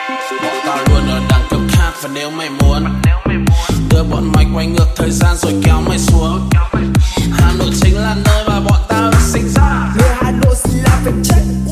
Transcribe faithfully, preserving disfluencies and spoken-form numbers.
Bọn tao luôn ở đẳng cấp khác và nếu mày muốn đưa bọn mày quay ngược thời gian rồi kéo mày xuống. Hà Nội chính là nơi mà bọn tao được sinh ra. Người Hà Nội xin làm việc chết.